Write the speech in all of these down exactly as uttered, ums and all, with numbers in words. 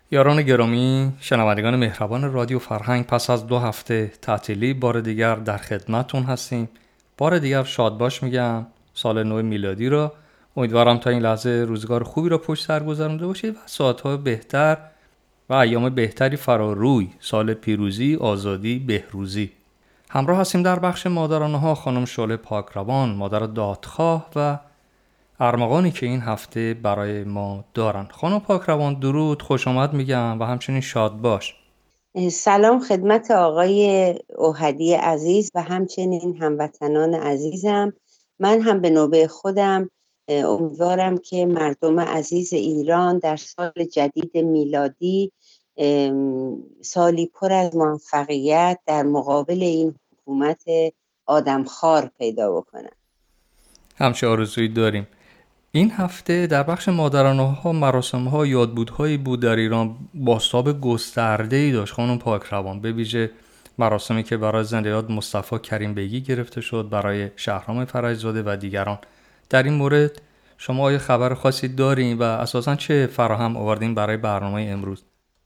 یاران گرامی، شنوندگان مهربان رادیو فرهنگ، پس از دو هفته تعطیلی بار دیگر در خدمتتون هستیم. بار دیگر شاد باش میگم. سال نو میلادی را امیدوارم تا این لحظه روزگار خوبی را پشت سر گذرونده باشید و ساعت‌های بهتر و ایام بهتری فرا روی. سال پیروزی، آزادی، بهروزی. همراه هستیم در بخش مادرانه ها خانم شعله پاکروان، مادر دادخواه و ارمغانی که این هفته برای ما دارن. خانم پاکروان درود، خوش آمد میگم و همچنین شاد باش. سلام خدمت آقای اوحدی عزیز و همچنین هموطنان عزیزم. من هم به نوبه خودم امیدوارم که مردم عزیز ایران در سال جدید میلادی سالی پر از موفقیت در مقابل این حکومت آدمخوار پیدا بکنن. همچه آرزویی داریم. این هفته در بخش مادرانه ها مراسم ها یادبودهایی بود در ایران بازتاب گسترده‌ای داشت خانم پاکروان، به ویژه مراسمی که برای زنده یاد مصطفی کریم بیگی گرفته شد، برای شهرام فرج‌زاده و دیگران. در این مورد شما آیا خبر خاصی دارین و اساساً چه فراهم آوردین برای برنامه امروز؟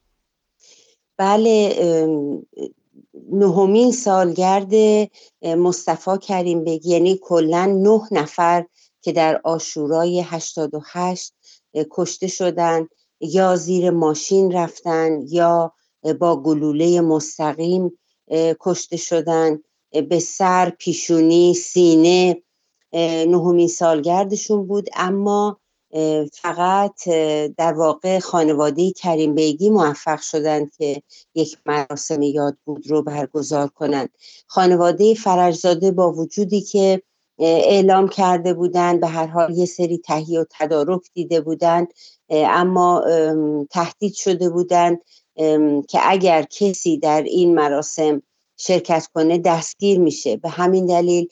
بله، نهمین سالگرد مصطفی کریم بیگی، یعنی کلاً نه نفر که در عاشورای هشتاد و هشت کشته شدن، یا زیر ماشین رفتن یا با گلوله مستقیم کشته شدن، به سر، پیشونی، سینه. نهمین سالگردشون بود، اما فقط در واقع خانواده کریم بیگی موفق شدند که یک مراسم یادبود رو برگزار کنند. خانواده فرج‌زاده با وجودی که اعلام کرده بودند، به هر حال یه سری تهیه و تدارک دیده بودند، اما تهدید شده بودند که اگر کسی در این مراسم شرکت کنه دستگیر میشه. به همین دلیل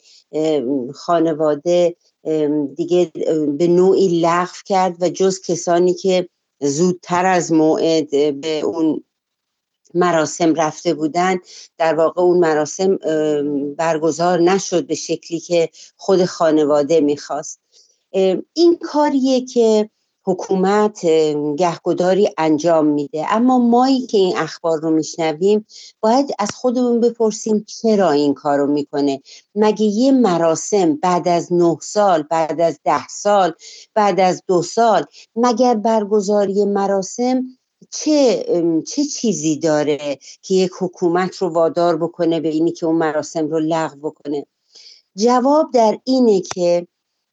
خانواده دیگه به نوعی لغو کرد و جز کسانی که زودتر از موعد به اون مراسم رفته بودن، در واقع اون مراسم برگزار نشد به شکلی که خود خانواده میخواست. این کاریه که حکومت گهگداری انجام میده، اما مایی که این اخبار رو میشنویم باید از خودمون بپرسیم چرا این کار رو میکنه. مگه یه مراسم بعد از نه سال، بعد از ده سال، بعد از دو سال، مگر برگزاری مراسم چه چه چیزی داره که یک حکومت رو وادار بکنه به اینی که اون مراسم رو لغو بکنه؟ جواب در اینه که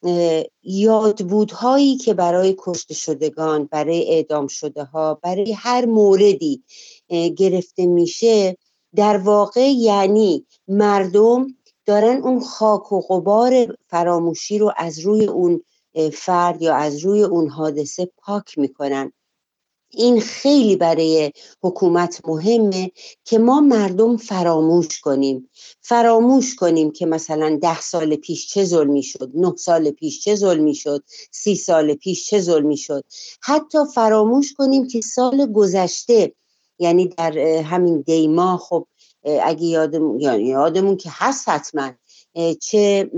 یادبودهایی که برای کشته شدگان، برای اعدام شده ها، برای هر موردی گرفته میشه، در واقع یعنی مردم دارن اون خاک و غبار فراموشی رو از روی اون فرد یا از روی اون حادثه پاک میکنن. این خیلی برای حکومت مهمه که ما مردم فراموش کنیم فراموش کنیم که مثلا ده سال پیش چه ظلمی شد، نه سال پیش چه ظلمی شد، سی سال پیش چه ظلمی شد. حتی فراموش کنیم که سال گذشته، یعنی در همین دیما، خب اگه یادمون یعنی یادمون که هست حتما، چه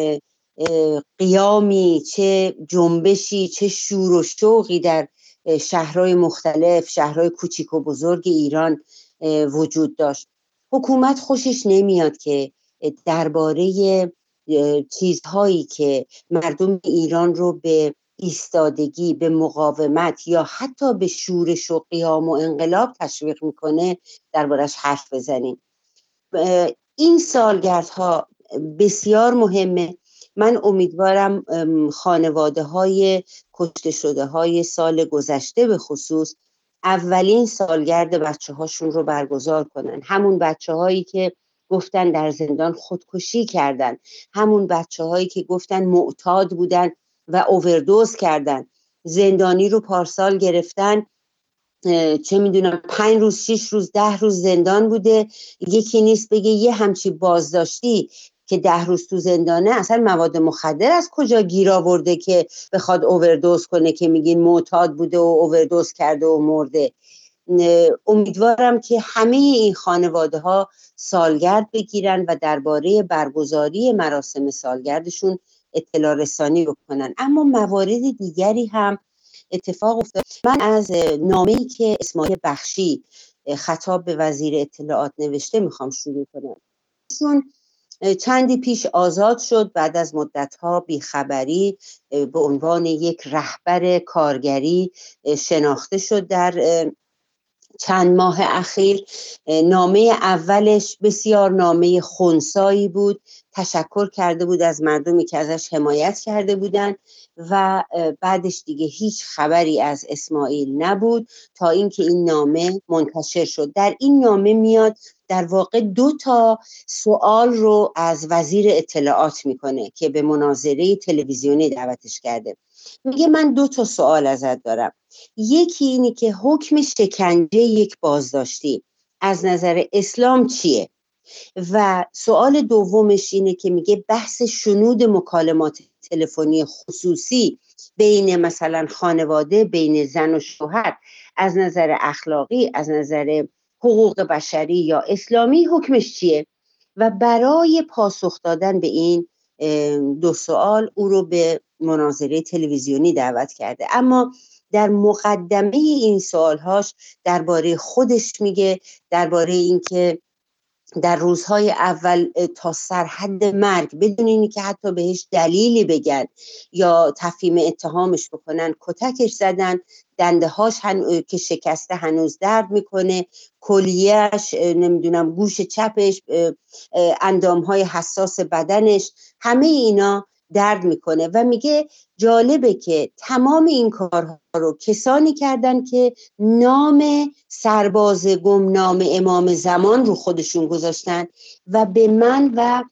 قیامی، چه جنبشی، چه شور و شوقی در شهرهای مختلف، شهرهای کوچیک و بزرگ ایران وجود داشت. حکومت خوشش نمیاد که درباره چیزهایی که مردم ایران رو به ایستادگی، به مقاومت یا حتی به شورش و قیام و انقلاب تشویق میکنه دربارش حرف بزنیم. این سالگردها بسیار مهمه. من امیدوارم خانواده های کشته شده های سال گذشته به خصوص اولین سالگرد بچه هاشون رو برگزار کنن. همون بچه هایی که گفتن در زندان خودکشی کردن، همون بچه هایی که گفتن معتاد بودن و اووردوز کردن، زندانی رو پارسال گرفتن، چه میدونم پنج روز، شش روز، ده روز زندان بوده. یکی نیست بگه یه همچی بازداشتی که ده روز تو زندانه اصلا مواد مخدر از کجا گیر آورده که بخواد اووردوز کنه، که میگین معتاد بوده و اووردوز کرده و مرده. امیدوارم که همه این خانواده ها سالگرد بگیرن و درباره برگزاری مراسم سالگردشون اطلاع رسانی بکنن. اما موارد دیگری هم اتفاق افتاد. من از نامه‌ای که اسماعیل بخشی خطاب به وزیر اطلاعات نوشته میخوام شروع کنم. چون چندی پیش آزاد شد بعد از مدت‌ها بیخبری، به عنوان یک رهبر کارگری شناخته شد در چند ماه اخیر. نامه اولش بسیار نامه خنثایی بود، تشکر کرده بود از مردمی که ازش حمایت کرده بودند و بعدش دیگه هیچ خبری از اسماعیل نبود تا اینکه این نامه منتشر شد. در این نامه میاد در واقع دو تا سوال رو از وزیر اطلاعات میکنه که به مناظره تلویزیونی دعوتش کرده. میگه من دو تا سوال ازت دارم. یکی اینی که حکم شکنجه یک بازداشتی از نظر اسلام چیه؟ و سوال دومش اینه که میگه بحث شنود مکالمات تلفنی خصوصی بین مثلا خانواده، بین زن و شوهر، از نظر اخلاقی، از نظر حقوق بشری یا اسلامی حکمش چیه؟ و برای پاسخ دادن به این دو سوال او رو به مناظره تلویزیونی دعوت کرده. اما در مقدمه این سوالهاش درباره خودش میگه، درباره اینکه در روزهای اول تا سرحد مرگ بدون اینی که حتی بهش دلیلی بگن یا تفهیم اتهامش بکنن کتکش زدن، دنده هاش هن... که شکسته هنوز درد میکنه، کلیهش، نمیدونم گوش چپش، اندام های حساس بدنش، همه اینا درد میکنه. و میگه جالبه که تمام این کارها رو کسانی کردن که نام سرباز گمنام امام زمان رو خودشون گذاشتن و به من و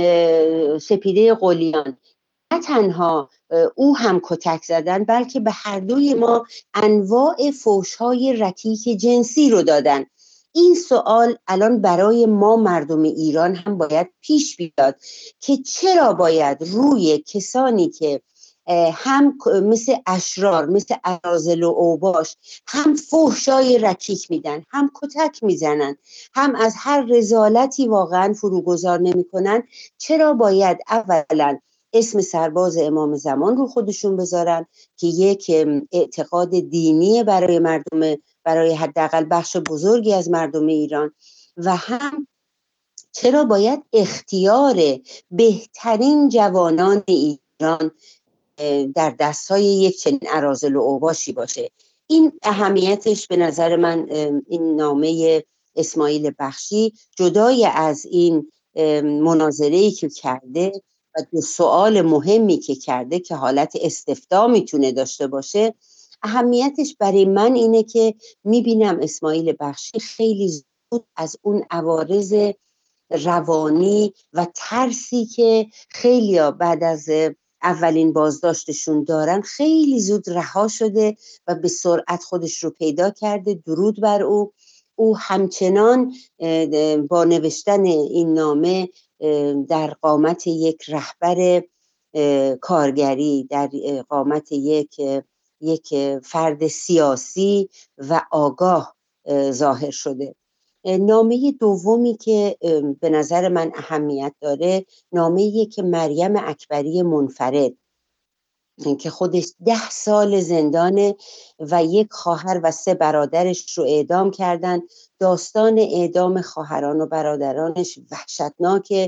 سپیده قلیان نه تنها او هم کتک زدن بلکه به هر دوی ما انواع فحش‌های رکیک جنسی رو دادن. این سوال الان برای ما مردم ایران هم باید پیش بیاد که چرا باید روی کسانی که هم مثل اشرار، مثل اراذل و اوباش، هم فحشای رکیک میدن، هم کتک میزنن، هم از هر رذالتی واقعا فروگذار نمیکنن، چرا باید اولا اسم سرباز امام زمان رو خودشون بذارن که یک اعتقاد دینی برای مردم، برای حداقل بخش بزرگی از مردم ایران، و هم چرا باید اختیار بهترین جوانان ایران در دستای یک چنین اراذل و اوباشی باشه. این اهمیتش به نظر من این نامه اسماعیل بخشی جدای از این مناظره‌ای که کرده و دو سوال مهمی که کرده که حالت استفتاء میتونه داشته باشه، اهمیتش برای من اینه که میبینم اسماعیل بخشی خیلی زود از اون عوارض روانی و ترسی که خیلی بعد از اولین بازداشتشون دارن خیلی زود رها شده و به سرعت خودش رو پیدا کرده. درود بر او. او همچنان با نوشتن این نامه در قامت یک رهبر کارگری، در قامت یک یک فرد سیاسی و آگاه ظاهر شده. نامه دومی که به نظر من اهمیت داره نامه‌ایه که مریم اکبری منفرد که خودش ده سال زندانه و یک خواهر و سه برادرش رو اعدام کردن. داستان اعدام خواهران و برادرانش وحشتناکه.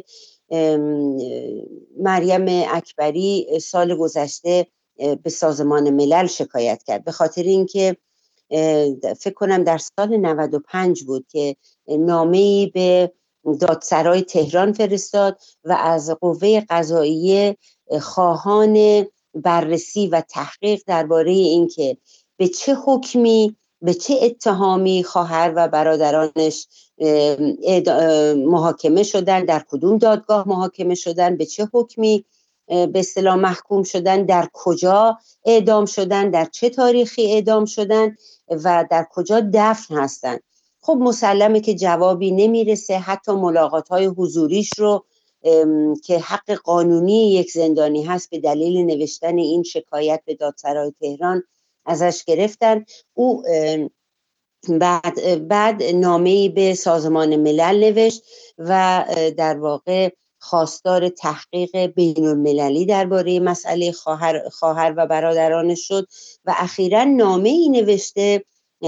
مریم اکبری سال گذشته به سازمان ملل شکایت کرد به خاطر اینکه فکر کنم در سال نود و پنج بود که نامه‌ای به دادسرای تهران فرستاد و از قوه قضاییه خواهان بررسی و تحقیق درباره اینکه به چه حکمی، به چه اتهامی خواهر و برادرانش محاکمه شدن، در کدوم دادگاه محاکمه شدن، به چه حکمی به اصطلاح محکوم شدن، در کجا اعدام شدن، در چه تاریخی اعدام شدن و در کجا دفن هستن. خب مسلمه که جوابی نمیرسه. حتی ملاقات‌های حضوریش رو که حق قانونی یک زندانی هست به دلیل نوشتن این شکایت به دادسرای تهران ازش گرفتن. او بعد بعد نامه‌ای به سازمان ملل نوشت و در واقع خواستار تحقیق بین المللی درباره مسئله خواهر خواهر و برادرانش شد و اخیراً نامه ای نوشته،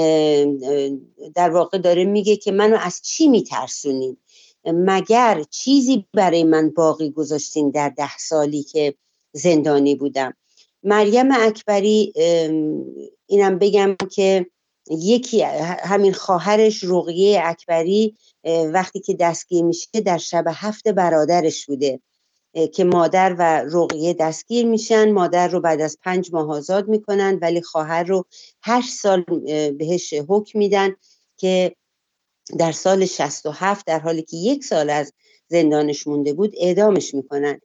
در واقع داره میگه که منو از چی میترسونین؟ مگر چیزی برای من باقی گذاشتین در ده سالی که زندانی بودم؟ مریم اکبری، اینم بگم که یکی همین خواهرش رقیه اکبری وقتی که دستگیر میشه در شب هفت برادرش بوده که مادر و رقیه دستگیر میشن. مادر رو بعد از پنج ماه آزاد میکنن ولی خواهر رو هشت سال بهش حکم میدن که در سال شصت و هفت در حالی که یک سال از زندانش مونده بود اعدامش میکنن.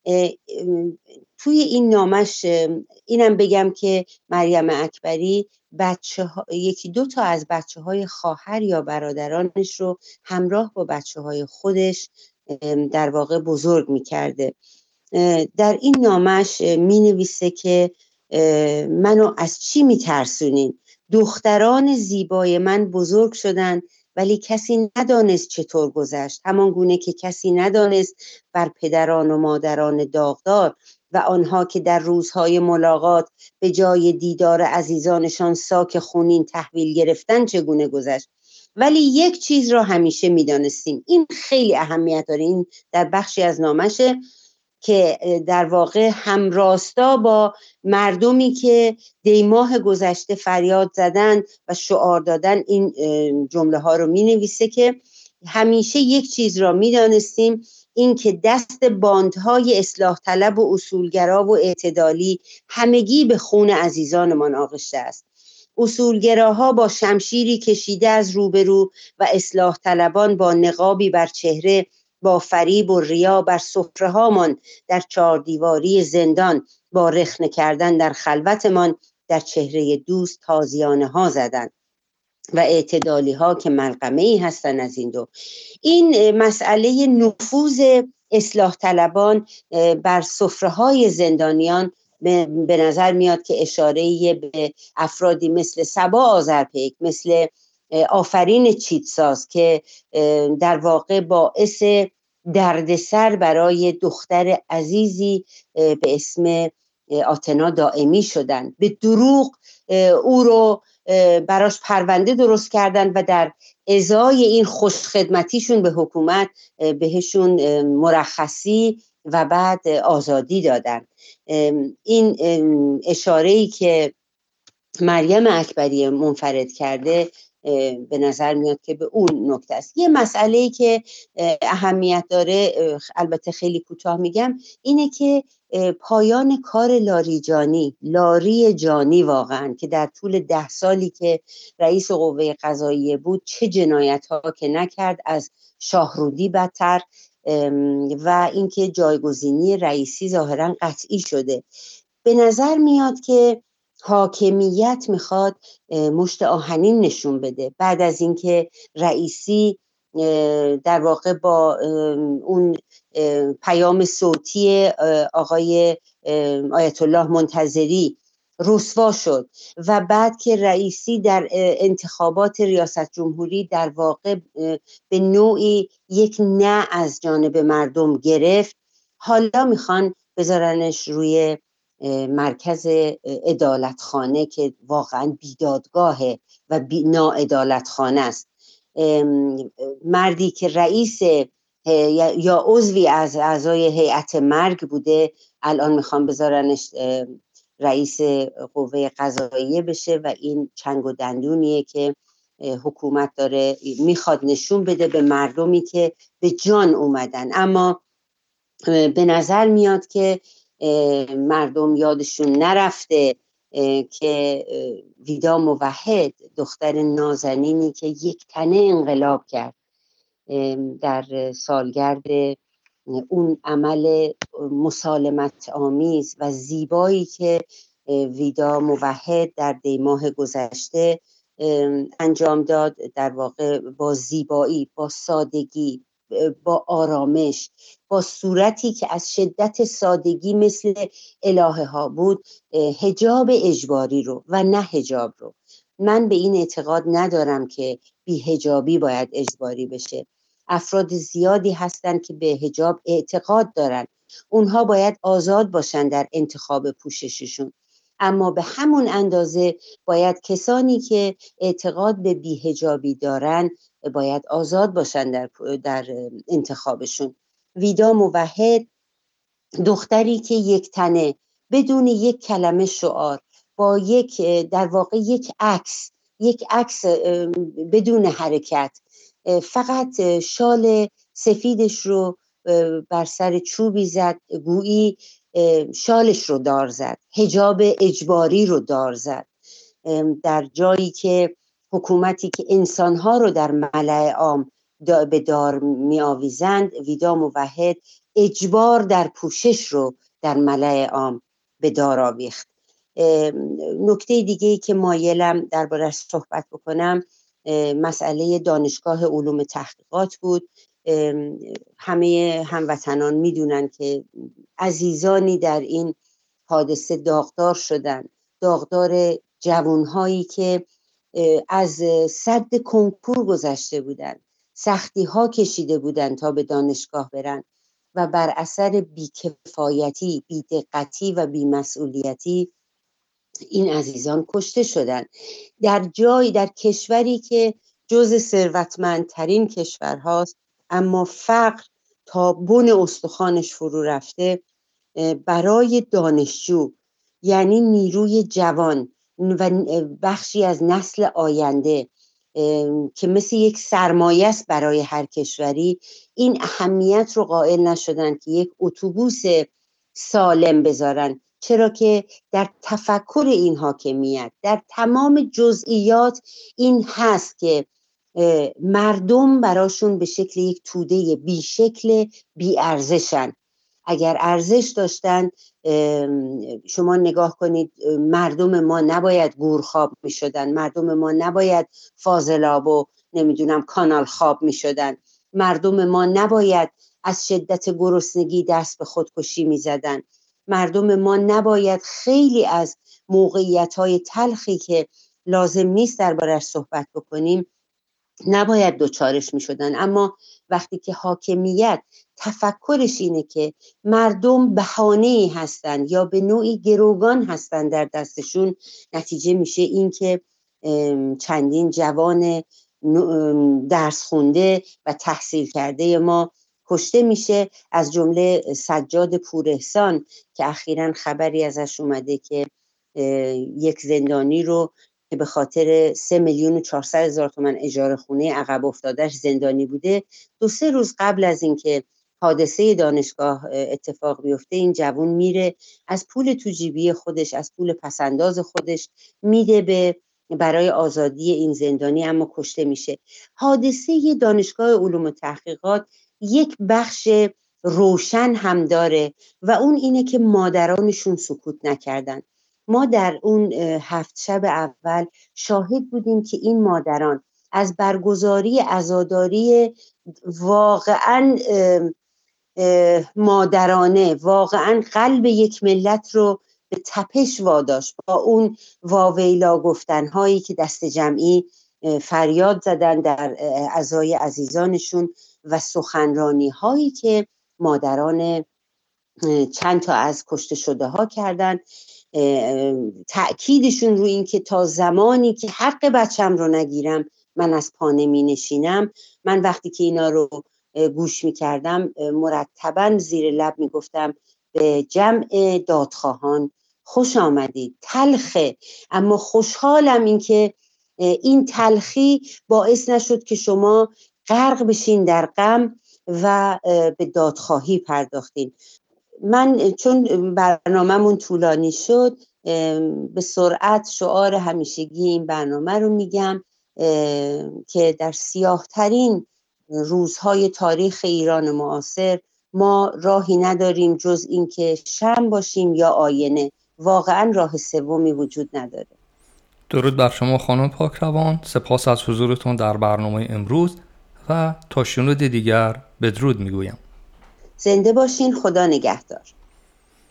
توی این نامش اینم بگم که مریم اکبری بچه ها، یکی دو تا از بچه های خواهر یا برادرانش رو همراه با بچه های خودش در واقع بزرگ میکرده. در این نامش می نویسه که منو از چی می ترسونین؟ دختران زیبای من بزرگ شدن ولی کسی ندانست چطور گذشت، همان گونه که کسی ندانست بر پدران و مادران داغدار و آنها که در روزهای ملاقات به جای دیدار عزیزانشان ساک خونین تحویل گرفتن چگونه گذشت. ولی یک چیز را همیشه می دانستیم، این خیلی اهمیت داره، این در بخشی از نامشه که در واقع همراستا با مردمی که دیماه گذشته فریاد زدن و شعار دادن این جمله ها رو می نویسه که همیشه یک چیز را می دانستیم، این که دست باندهای اصلاح طلب و اصولگرا و اعتدالی همگی به خون عزیزانمان آغشته است. اصولگراها با شمشیری کشیده از روبرو و اصلاح طلبان با نقابی بر چهره، با فریب و ریا بر سفره‌هامان در چهار دیواری زندان، با رخنه کردن در خلوتمان در چهره دوست تازیانه ها زدن و اعتدالی ها که ملغمه ای هستن از این دو. این مسئله نفوذ اصلاح طلبان بر سفره‌های زندانیان به نظر میاد که اشاره به افرادی مثل صبا آذرپیک، مثل آفرین چیتساز که در واقع باعث دردسر برای دختر عزیزی به اسم آتنا دائمی شدن. به دروغ او رو براش پرونده درست کردن و در ازای این خوشخدمتیشون به حکومت بهشون مرخصی و بعد آزادی دادن. این اشاره‌ای که مریم اکبری منفرد کرده به نظر میاد که به اون نکته است. یه مسئله‌ای که اهمیت داره، البته خیلی کوتاه میگم، اینه که پایان کار لاریجانی لاری جانی واقعا که در طول ده سالی که رئیس قوه قضاییه بود چه جنایت ها که نکرد، از شاهرودی بدتر، و اینکه جایگزینی رئیسی ظاهرا قطعی شده. به نظر میاد که حاکمیت میخواد مشت آهنین نشون بده بعد از اینکه رئیسی در واقع با اون پیام صوتی آقای آیت الله منتظری رسوا شد و بعد که رئیسی در انتخابات ریاست جمهوری در واقع به نوعی یک نه از جانب مردم گرفت، حالا میخوان بذارنش روی مرکز عدالتخانه که واقعا بیدادگاهه و بی ناعدالتخانه است. مردی که رئیس یا عضوی از اعضای هیئت مرگ بوده الان میخوان بذارنش رئیس قوه قضاییه بشه و این چنگ و دندونیه که حکومت داره میخواد نشون بده به مردمی که به جان اومدن. اما به نظر میاد که مردم یادشون نرفته که ویدا موحد، دختر نازنینی که یک تنه انقلاب کرد در سالگرد اون عمل مسالمت آمیز و زیبایی که ویدا موحد در دیماه گذشته انجام داد، در واقع با زیبایی، با سادگی، با آرامش، با صورتی که از شدت سادگی مثل الهه ها بود، حجاب اجباری رو و نه حجاب رو. من به این اعتقاد ندارم که بی حجابی باید اجباری بشه. افراد زیادی هستند که به حجاب اعتقاد دارن، اونها باید آزاد باشن در انتخاب پوشششون، اما به همون اندازه باید کسانی که اعتقاد به بی‌حجابی دارن باید آزاد باشن در, در انتخابشون. ویدا موحد دختری که یک تنه بدون یک کلمه شعار، با یک در واقع یک عکس یک عکس بدون حرکت، فقط شال سفیدش رو بر سر چوبی زد، گویی شالش رو دار زد، حجاب اجباری رو دار زد، در جایی که حکومتی که انسانها رو در ملأ عام به دار می آویزند، ویدا موحد اجبار در پوشش رو در ملأ عام به دار آویخت. نکته دیگه‌ای که مایلم درباره‌اش صحبت بکنم مسئله دانشگاه علوم تحقیقات بود. همه هموطنان میدونن که عزیزانی در این حادثه داغدار شدن، داغدار جوانهایی که از سد کنکور گذشته بودن، سختی ها کشیده بودن تا به دانشگاه برن و بر اثر بیکفایتی، بیدقتی و بیمسئولیتی این عزیزان کشته شدن در جای در کشوری که جز ثروتمندترین کشور هاست، اما فقر تا بن استخوانش فرو رفته. برای دانشجو، یعنی نیروی جوان و بخشی از نسل آینده که مثل یک سرمایه است برای هر کشوری، این اهمیت رو قائل نشدن که یک اتوبوس سالم بذارن، چرا که در تفکر این حاکمیت در تمام جزئیات این هست که مردم براشون به شکل یک توده بی شکل بی ارزشن. اگر ارزش داشتن، شما نگاه کنید، مردم ما نباید گورخواب می شدن، مردم ما نباید فاضلاب و نمیدونم کانال خواب می شدن، مردم ما نباید از شدت گرسنگی دست به خودکشی می زدن، مردم ما نباید خیلی از موقعیت‌های تلخی که لازم نیست دربارش صحبت بکنیم نباید دوچارش می شدن. اما وقتی که حاکمیت تفکرش اینه که مردم بهانه‌ای هستن یا به نوعی گروگان هستن در دستشون، نتیجه میشه این که چندین جوان درس خونده و تحصیل کرده ما کشته میشه، از جمله سجاد پوراحسان که اخیراً خبری ازش اومده که یک زندانی رو که به خاطر سه میلیون و چهارصد هزار تومان اجاره خونه عقب افتادش زندانی بوده، دو سه روز قبل از اینکه حادثه دانشگاه اتفاق بیفته این جوان میره از پول تو جیبی خودش، از پول پسنداز خودش میده به برای آزادی این زندانی، اما کشته میشه. حادثه دانشگاه علوم و تحقیقات یک بخش روشن هم داره و اون اینه که مادرانشون سکوت نکردن. ما در اون هفت شب اول شاهد بودیم که این مادران از برگزاری عزاداری واقعاً مادرانه، واقعاً قلب یک ملت رو به تپش واداشت، با اون واویلا گفتنهایی که دست جمعی فریاد زدن در عزای عزیزانشون و سخنرانی هایی که مادران چند تا از کشته شده ها کردن، تأکیدشون رو این که تا زمانی که حق بچم رو نگیرم من از پا نمی نشینم. من وقتی که اینا رو گوش می کردم مرتباً زیر لب می گفتم به جمع دادخواهان خوش آمدید. تلخه اما خوشحالم این که این تلخی باعث نشد که شما غرق بشین در غم و به دادخواهی پرداختین. من چون برنامه‌مون طولانی شد به سرعت شعار همیشگی این برنامه رو میگم که در سیاه ترین روزهای تاریخ ایران معاصر ما راهی نداریم جز این که شمع باشیم یا آینه. واقعا راه سومی وجود نداره. درود بر شما خانم پاکروان، سپاس از حضورتون در برنامه امروز و تا شنود دیگر بدرود میگویم. زنده باشین، خدا نگهدار.